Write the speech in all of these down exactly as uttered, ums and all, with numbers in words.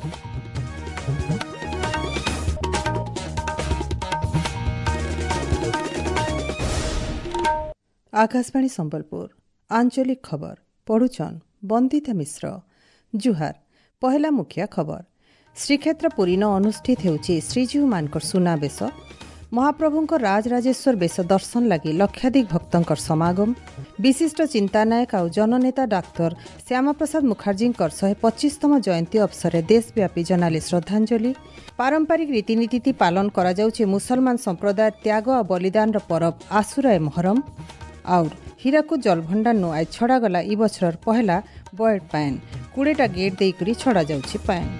आकाशवाणी संबलपुर आंचलिक खबर पढ़ुचन बंदिता मिश्र। जुहार पहला मुख्य खबर। श्रीक्षेत्र पुरी न अनुष्ठित होउछि श्रीजीव मानकर सुनाबेश। महाप्रभुंकर राजराजेश्वर बेश दर्शन लगी लक्षाधिक भक्तंकर समागम। विशिष्ट चिंतानायक आउ जननेता डाक्तर श्यामा प्रसाद मुखर्जी शहे पच्चीसतम जयंती अवसर देशव्यापी जनाले श्रद्धांजलि। पारंपरिक रीतिनीति पालन करा जाउछि मुसलमान संप्रदाय त्याग और बलिदान पर्व आशुरा मोहरम। और हीराकुद जलभंडार आज छड़ागला इ बछर पहला बॉयड पैन कोड़ेटा गेट देकरी छड़ा जाउछि पैन।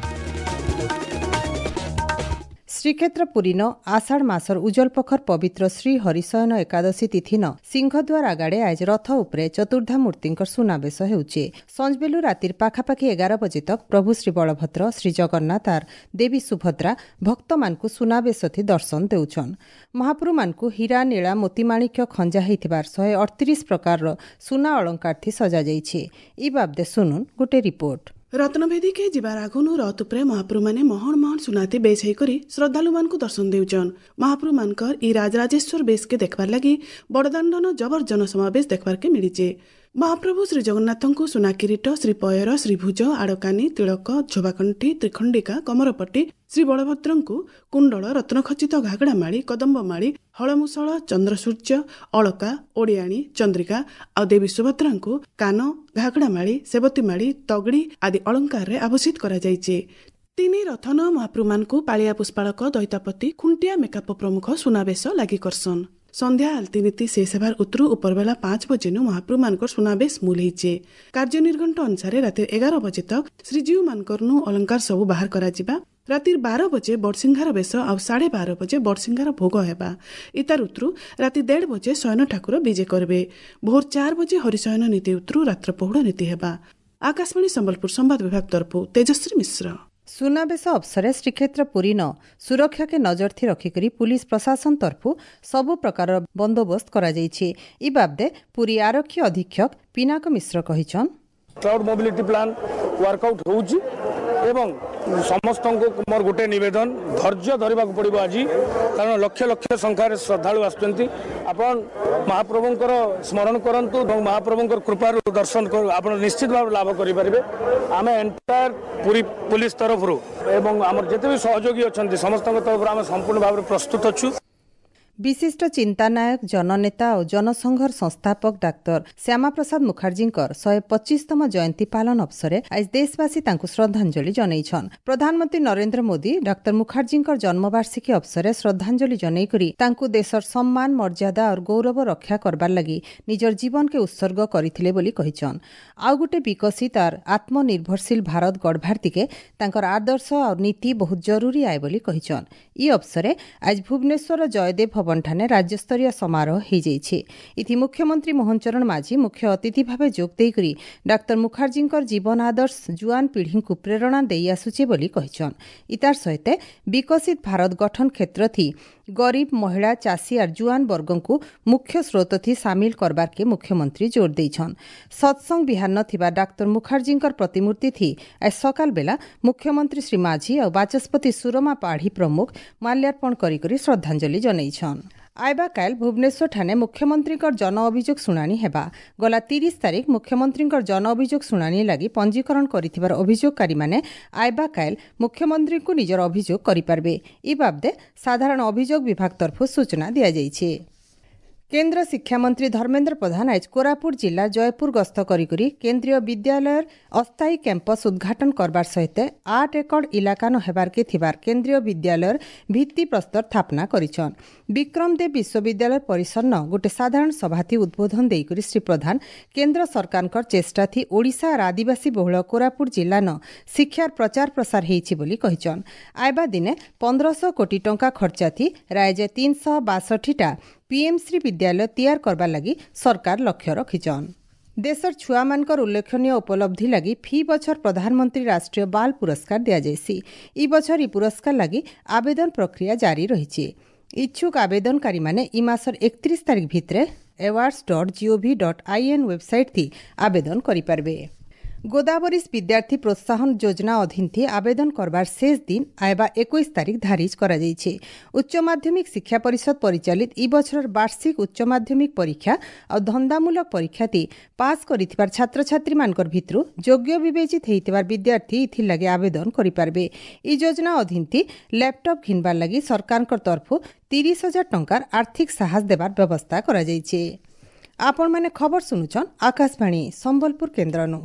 श्रीक्षेत्र पुरी न आषाढ़ मासर उज्जवल पखर पवित्र श्री हरिशयन एकादशी तिथि न सिंहद्वार आगाड़े आज रथ उपरे चतुर्धा मूर्ति सुनाबेश हेउछि। संजबेलु रातिर पाखापाखि एगार बजे तक प्रभु श्री बलभद्र श्री जगन्नाथ आर देवी सुभद्रा भक्त मानकु सुनाबेश थी दर्शन देउछन। महाप्रभु मानकु हीरा नीला मोतीमाणिक्य खंजा हेइथिबार शहे अड़तीस प्रकार सुना अलंकार थी सजा जाइछि। इ बाबदे सुनुन गोटे रिपोर्ट। रत्नभेदी के जीवार आगुनु रथ उपरे महाप्रभु माने महन महन सुनाते बेस करी श्रद्धालु मान को दर्शन देउछन। महाप्रभु मानकर ई राजराजेश्वर बेस के देखबार लगी बड़दाण्डन जबर जन समावेश देखबार के मिलिचे। महाप्रभु श्री जगन्नाथंकु सुना किरीट श्रीपयर श्रीभुज आड़कानी तिलक झोबाकंठी त्रिखंडिका कमरपट्टी श्री बलभद्रंकु कुंडल रत्नखचित घागड़ा माड़ी कदम्बमाड़ी हलमुसळ चंद्रसूर्य अलका ओडियाणी चंद्रिका आ देवी सुभद्रांकु कान घागड़ामाड़ी सेवतीमाड़ी तगड़ी आदि अलंकार रे आभूषित करा जाइछे। तीन रथन महाप्रभु मानकु पालिया पुष्पालक दैतापति खुंटिया मेकाप प्रमुख सुनाबेश लागि करसन। संध्या आलती नीति शेष हेबार उतरु उपरबेला पांच बजे नु महाप्रभु मानकर सुनाबेश मूल होइछे। कार्य निर्घंट अनुसार राति एगार बजे तक श्रीजीव मानकर नु अलंकार सबु बाहर करा जिबा। रातिर बारह बजे बड़सिंहार बेश आ साढ़े बारह बजे बड़सिंहार भोग हेबा। इतार उतरु राति डेढ़ बजे शयन ठाकुर विजे करबे। भोर चार बजे हरिशयन नीति उतरु रात्र पहुड़ नीति हेबा। आकाशवाणी संबलपुर संवाद विभाग तरफु तेजश्री मिश्र। सुनाबेश अवसर श्रीक्षेत्र पुरी न सुरक्षा के नजर थी रखिकरी पुलिस प्रशासन तरफु सबु प्रकार बंदोबस्त करा जाइछे। इ बाबदे पुरी आरक्षी अधीक्षक पिनाक मिश्र कहिछन। क्लाउड मोबिलिटी प्लान वर्कआउट होउछि एवं समस्त को मोर गोटे निवेदन धैर्य धरवा पड़ो आज कारण लक्ष लक्ष संख्यार श्रद्धालु आसुच्चंती। आपण महाप्रभुंकर स्मरण करंतु और महाप्रभुंकर कृपार दर्शन आपण निश्चित भाव लाभ करि परिबे। आमे एंटायर पूरी पुलिस तरफ एवं आम जिते भी सहयोगी अच्छा समस्त तरफ आम संपूर्ण भाव प्रस्तुत अच्छु। विशिष्ट चिंतानायक जननेता और जनसंघर संस्थापक डाक्तर श्यामा प्रसाद मुखर्जी शहे पच्चीसतम जयंती पालन अवसर आज देशवासी तांकु श्रद्धांजलि जनैछन। प्रधानमंत्री नरेंद्र मोदी डाक्तर मुखर्जी जन्मवार्षिकी अवसर श्रद्धांजलि जनैकरी तांकु देशर सम्मान मर्यादा और गौरव रक्षा करबार लगी निजर जीवन के उत्सर्ग करथिले बोली कहिछन। आउ गुटे विकसित और आत्मनिर्भरशील भारत गढ़बार दिके तांकर आदर्श और नीति बहुत जरूरी आए बोली कहिछन। इ अवसर आज भुवनेश्वर जयदेव भवन ठाने राज्यस्तरीय समारोह हो जाइछे। इथि मुख्यमंत्री मोहन चरण माझी मुख्य अतिथि भावे जोग देकरी डाक्तर मुखर्जी जीवन आदर्श जुआन पीढ़ी को प्रेरणा देई आसुचे बोली कहिछन। इतार सहित विकसित भारत गठन क्षेत्र थी गरीब महिला चाषी और जुआन वर्ग को मुख्य स्रोत थी सामिल करबार के मुख्यमंत्री जोर देइछन। सत्संग बिहार नथिबा डाक्तर मुखर्जी प्रतिमूर्ति थी आज सकाल बेला मुख्यमंत्री श्री माझी और बाचस्पति सुरमा पाढ़ी प्रमुख माल्यार्पण करी श्रद्धांजलि जनैछन। आइबा काल भुवनेश्वर ठाने मुख्यमंत्री जन अभियोग शुणाणी हेबा। गला तीस तारीख मुख्यमंत्री जन अभियोग शुणाणी लगी पंजीकरण करिथिबार अभियोगकारी माने आइबा काल मुख्यमंत्री को निजर अभियोग करिपारबे। इ बाबदे साधारण अभियोग विभाग तरफ सूचना दिया जाइछे। केन्द्र शिक्षा मंत्री धर्मेन्द्र प्रधान आज कोरापुट जिला जयपुर गस्त करी केन्द्रीय विद्यालय अस्थायी कैंपस उद्घाटन करबार सहित आठ एकड़ इलाका न हेबार के थिबार केन्द्रीय विद्यालय भित्ति प्रस्तर स्थापना करिछन। विक्रमदेव विश्वविद्यालय परिसर न गोटे साधारण सभाथी उद्बोधन देकरी श्री प्रधान केन्द्र सरकार चेष्टा थी ओडिशा और आदिवासी बहुल कोरापुट जिला न शिक्षार प्रचार प्रसार हेइछि बोली कहिछन। आइबा दिने पंद्रह कोटी टंका खर्चा थी राज्य तीन सौ बासठीटा पीएमश्री विद्यालय तैयार करबा लगी सरकार लक्ष्य रखिछन। देशर छुआ मानकर उल्लेखनीय उपलब्धि लगी फी बछर प्रधानमंत्री राष्ट्रीय बाल पुरस्कार दिया जायसी। इ बछर इ पुरस्कार लगी आवेदन प्रक्रिया जारी रहिछि। इच्छुक आवेदनकारी माने इ मासर एकतीस तारीख भितरे awards dot gov dot in website थी आवेदन करि पारबे। गोदावरीस विद्यार्थी प्रोत्साहन योजना अधीन थी आवेदन करबार शेष दिन आयबा इक्कीस तारीख धारिज करा जाइछे। उच्च माध्यमिक शिक्षा परिषद परिचालित ई बछर वार्षिक उच्च माध्यमिक परीक्षा और धंदामूलक परीक्षा थी पास करिथिबार छात्र छात्री मानकर भितरु योग्य विवेचित हेतिबार विद्यार्थी इथि लगे आवेदन करि पारबे। ई योजना अधीन थी लैपटॉप घिनबार लगी सरकारक तरफु तीस हजार टंकार आर्थिक साहस देबार व्यवस्था करा जाइछे। आपण माने खबर सुनुछन आकाशवाणी संबलपुर केन्द्रनु।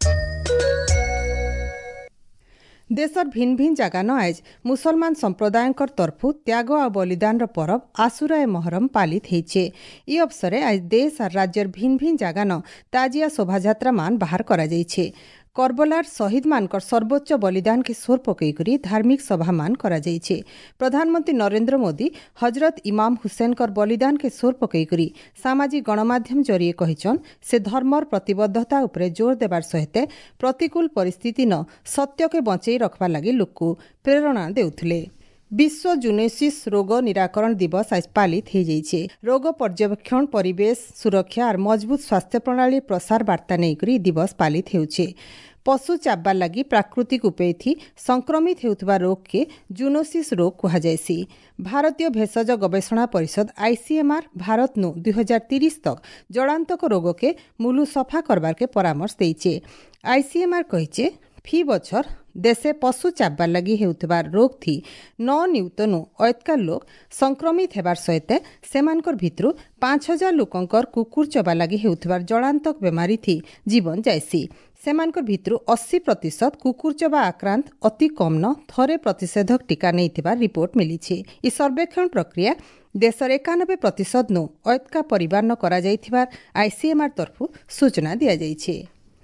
देशर भिन्न भिन्न जगान आज मुसलमान संप्रदायंकर तरफु त्याग और बलिदान पर्व आशुरा मोहरम पालित होइछे। ई अवसरे आज देश और राज्यर भिन्न भिन्न जगान ताजिया शोभायात्रा मान बाहर करा जाइछे। करबलार शहीद मानकर सर्वोच्च बलिदान के स्वर पकईकरी धार्मिक सभा मान करा जाइछे। प्रधानमंत्री नरेंद्र मोदी हजरत इमाम हुसैन कर बलिदान के स्वर पकईकरी सामाजिक गणमाध्यम जरिए कहिछन से धर्मर प्रतिबद्धता उपरे जोर देबार सहित प्रतिकूल परिस्थिति न सत्य के बंचई रखबा लागि लोकको प्रेरणा देउथले। विश्व जूनोसिस रोग निराकरण दिवस आज पालित हो जाइछे। रोग पर्यवेक्षण परिवेश सुरक्षा और मजबूत स्वास्थ्य प्रणाली प्रसार वार्ता नहीं दिवस पालित होउछे। पशु चाबा लगी प्राकृतिक उपाय थी संक्रमित हेउथबा रोग के जूनोसिस रोग कहा जायसी। भारतीय भेषज गवेषणा परिषद आईसीएमआर भारत नु दुई हजार तीस तक जड़ांतक रोग के मुलु सफा करबार के परामर्श देइछे। आईसीएमआर कहिछे फी बछर देशे पशु चाबा लगी हेउथबा रोग थी नौ न्यूतनु अयतका लोक संक्रमित हेबार सहित सेमानकर भितरु पांच हजार लोकंकर कुकुर चबा लगी हेउथबार जड़ांतक बेमारी थी जीवन जायसी। सेमानकर भितरु अस्सी प्रतिशत कुकुर चबा आक्रांत अति कम न थरे प्रतिषेधक टीका नैथिबा रिपोर्ट मिलिछे। ई सर्वेक्षण प्रक्रिया देशर एकानबे प्रतिशत नु अयतका परिवार न करा जाइथिबार आईसीएमआर तरफु सूचना दिया जाइछे।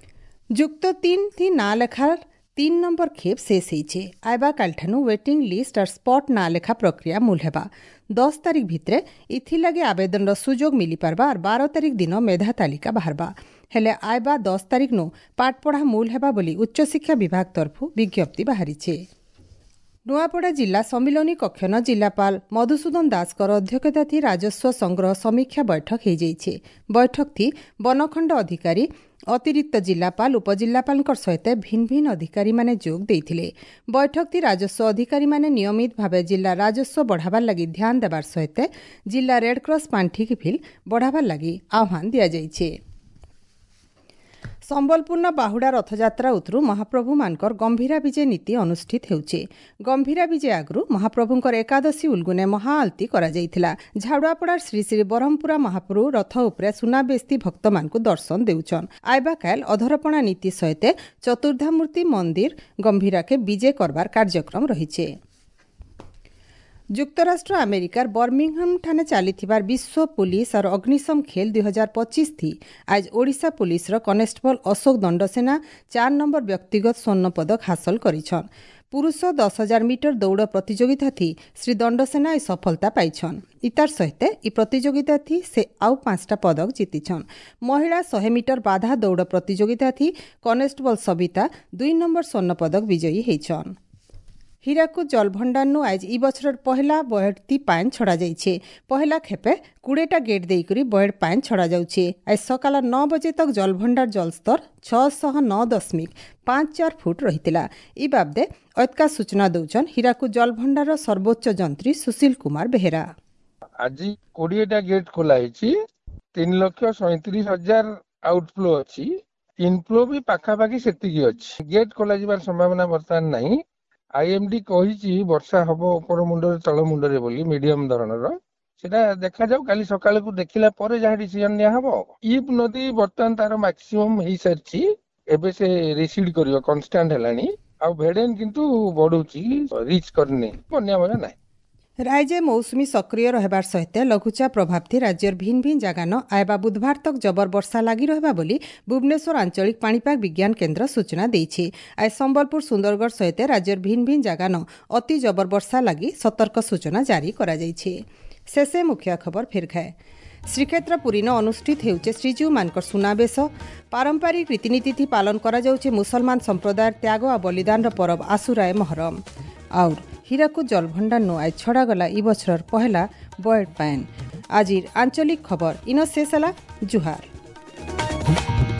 जुक्त तीन थी ना लेखार तीन नंबर खेप शेष होइछे। आइबा कालठानु वेटिंग लिस्ट और स्पॉट ना लेखा प्रक्रिया मूल हेबा। दस तारीख भितरे इथि लगे आवेदन रो सुजोग मिली पारबा और बारह तारीख दिन मेधा तालिका बाहरबा। हेले आइबा दस तारीख नु पाठपढ़ा मूल हेबा बोली उच्च शिक्षा विभाग तरफु विज्ञप्ति बाहरीछे। नुआपड़ा जिला सम्मिलनी कक्षन जिलापाल मधुसूदन दासकर अध्यक्षता थी राजस्व संग्रह समीक्षा बैठक हो जाइछे। बैठक थी वनखंड अधिकारी अतिरिक्त जिलापाल उपजिलापाल सहित भिन्न भिन्न अधिकारी माने जोग देइथिले। बैठक थी राजस्व अधिकारी माने नियमित भावे जिला राजस्व बढ़ावार लगी ध्यान देबार सहित जिला रेडक्रॉस पांठी के फिल बढ़ावार लगी आह्वान दिया जाइछे। संबलपुर बाहुड़ा रथयात्रा उतरु महाप्रभु मानकर गंभीरा विजय नीति अनुष्ठित हेउछे। गंभीरा विजय आगु महाप्रभुंकर एकादशी उलगुने महाआलती करा जाइथिला। झाड़ुआपड़ार श्री श्री बरहमपुरा महाप्रभु रथ उपरे सुनाबेस्ती भक्त मानकु दर्शन देउछन। आइबा काल अधरपणा नीति सहित चतुर्धामूर्ति मंदिर गंभीरा के विजय करबार कार्यक्रम रहिछे। जुक्तराष्ट्र अमेरिकार बर्मिंघम ठाने चलीथिबार विश्व पुलिस और अग्निशम खेल दुई हजार पच्चीस थी आज ओडिशा पुलिस रो कनेस्टेबल अशोक दंडसेना चार नंबर व्यक्तिगत स्वर्ण पदक हासिल करिछन। पुरुष दस हजार मीटर दौड़ प्रतियोगिता थी श्री दंडसेना ए सफलता पाइछन। इतार सहित ई प्रतियोगिता थी से आउ पांचटा पदक जीतिछन। महिला सौ मीटर बाधा दौड़ प्रतियोगिता थी कनेस्टेबल सबिता दुई नंबर स्वर्ण पदक विजयी हेइछन। हीराकुद जलभंडार आज ई बछर पहला बहेड़ती पानी छड़ा जाइछे। पहला खेपे कुड़ेटा गेट देइकरी बहेड़ पानी छड़ा जाउछे। आज सकाल नौ बजे तक जलभंडार जलस्तर छह सौ नौ दशमिक पांच चार फुट रहितिला। ई बाबदे अतका सूचना दौचन हीराकुद जलभंडार सर्वोच्च जंत्री सुशील कुमार बेहेरा। आज कोड़ीटा गेट खोला है तीन लक्ष सैंतीस हजार आउटफ्लो अच्छी इनफ्लो भी पाखापाखि सेतिकी अच्छी। गेट खोला जिबार संभावना बर्तमान नहीं। आईएमडी कही वर्षा हम ऊपर मुंडरे तल मुंडरे बोली मीडियम धरणर सेटा देखा जाऊ काली सकाळ को देखिला परे जहाँ डिसीजन निया हबो। इब नदी बर्तमान तार मैक्सिमम हो सारी एबे से रिसीड करियो कांस्टेंट हेलानी आ भेडेन किंतु बढ़ुची रीच करने बन्या भया नाही। राज्य मौसुमी सक्रिय रहबार सहित लघुचाप प्रभाव थी राज्यर भिन्न भिन्न जगान आयबा बुधवार तक जबर वर्षा लगी रहबा बोली भुवनेश्वर आंचलिक पाणीपाग विज्ञान केन्द्र सूचना देइछे। आज संबलपुर सुंदरगढ़ सहित राज्यर भिन्न भिन्न जगान अति जबर वर्षा लगी सतर्क सूचना जारी करा जाइछे। शेषे मुख्य खबर फिर खाए। श्रीक्षेत्र पुरी न अनुष्ठित हेउचे श्रीजीव मानकर सुनाबेश। पारंपरिक रीतिनीति थी पालन करा जाउचे मुसलमान संप्रदाय त्याग आ बलिदान पर्व आशुराए मोहरम। और हीराकुद जलभंडार नो आज छड़ा गला ई बछर पहला बर्ड पैन। आजिर आंचलिक खबर इन शेष जुहार।